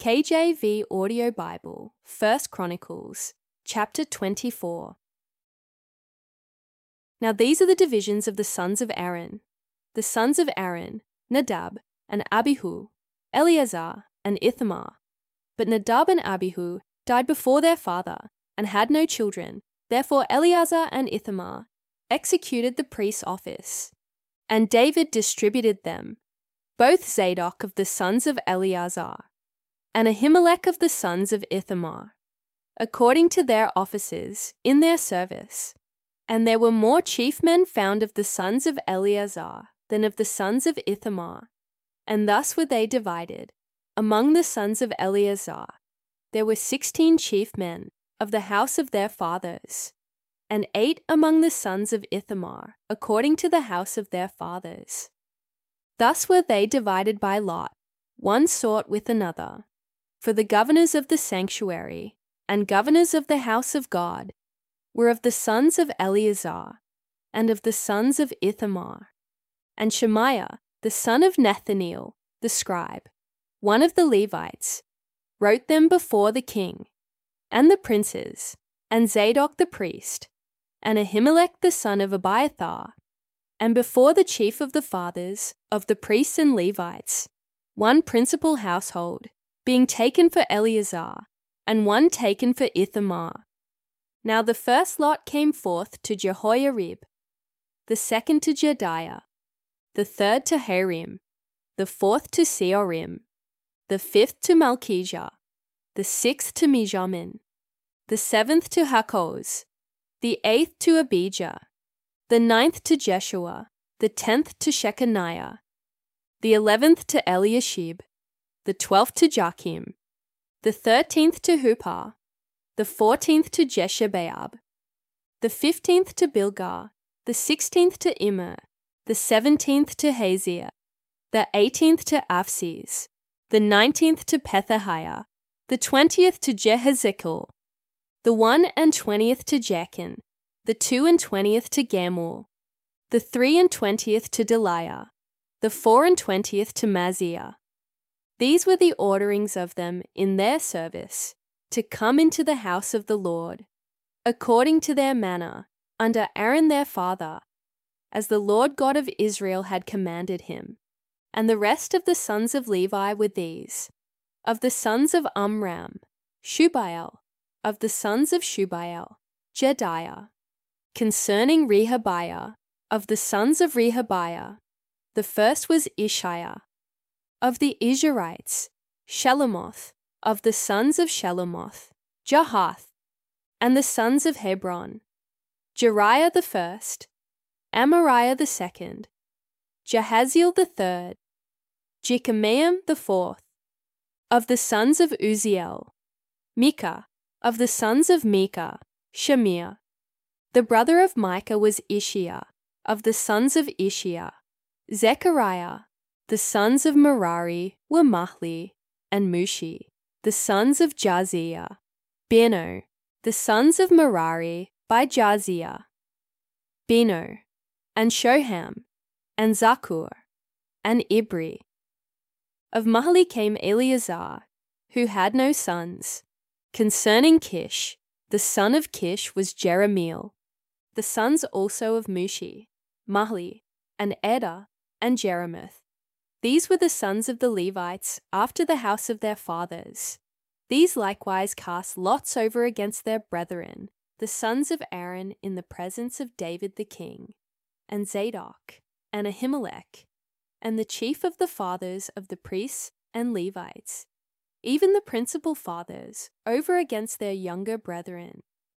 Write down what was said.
KJV Audio Bible, 1 Chronicles, chapter 24. Now these are the divisions of the sons of Aaron. The sons of Aaron, Nadab and Abihu, Eleazar and Ithamar. But Nadab and Abihu died before their father and had no children. Therefore Eleazar and Ithamar executed the priest's office. And David distributed them, both Zadok of the sons of Eleazar and Ahimelech of the sons of Ithamar, according to their offices in their service. And there were more chief men found of the sons of Eleazar than of the sons of Ithamar, and thus were they divided. Among the sons of Eleazar there were 16 chief men of the house of their fathers, and 8 among the sons of Ithamar, according to the house of their fathers. Thus were they divided by lot, one sort with another. For the governors of the sanctuary and governors of the house of God were of the sons of Eleazar and of the sons of Ithamar. And Shemaiah, the son of Nethaneel, the scribe, one of the Levites, wrote them before the king, and the princes, and Zadok the priest, and Ahimelech the son of Abiathar, and before the chief of the fathers of the priests and Levites, one principal household, being taken for Eleazar, and one taken for Ithamar. Now the first lot came forth to Jehoiarib, the second to Jediah, the third to Harim, the fourth to Seorim, the fifth to Malchijah, the sixth to Mijamin, the seventh to Hakkoz, the eighth to Abijah, the ninth to Jeshua, the 10th to Shechaniah, the 11th to Eliashib, the 12th to Jachim, the 13th to Huppah, the 14th to Jeshebeab, the 15th to Bilgah, the 16th to Immer, the 17th to Haziah, the 18th to Aphes, the 19th to Pethahiah, the 20th to Jehezekel, the 21st to Jachin, the 22nd to Gamul, the 23rd to Deliah, the 24th to Maziah. These were the orderings of them in their service, to come into the house of the Lord, according to their manner, under Aaron their father, as the Lord God of Israel had commanded him. And the rest of the sons of Levi were these: of the sons of Amram, Shubael; of the sons of Shubael, Jediah; concerning Rehabiah, of the sons of Rehabiah, the first was Ishiah; of the Isharites, Shelomoth; of the sons of Shelomoth, Jahath; and the sons of Hebron, Jeriah the first, Amariah the second, Jahaziel the third, Jekameam the fourth; of the sons of Uziel, Micah; of the sons of Micah, Shemir; the brother of Micah was Ishiah; of the sons of Ishiah, Zechariah; the sons of Merari were Mahli and Mushi; the sons of Jaziah, Beno; the sons of Merari by Jaziah, Beno; and Shoham, and Zakur, and Ibri. Of Mahli came Eleazar, who had no sons. Concerning Kish, the son of Kish was Jerahmeel. The sons also of Mushi, Mahli, and Eder, and Jeremoth. These were the sons of the Levites after the house of their fathers. These likewise cast lots over against their brethren, the sons of Aaron, in the presence of David the king, and Zadok, and Ahimelech, and the chief of the fathers of the priests and Levites, even the principal fathers, over against their younger brethren.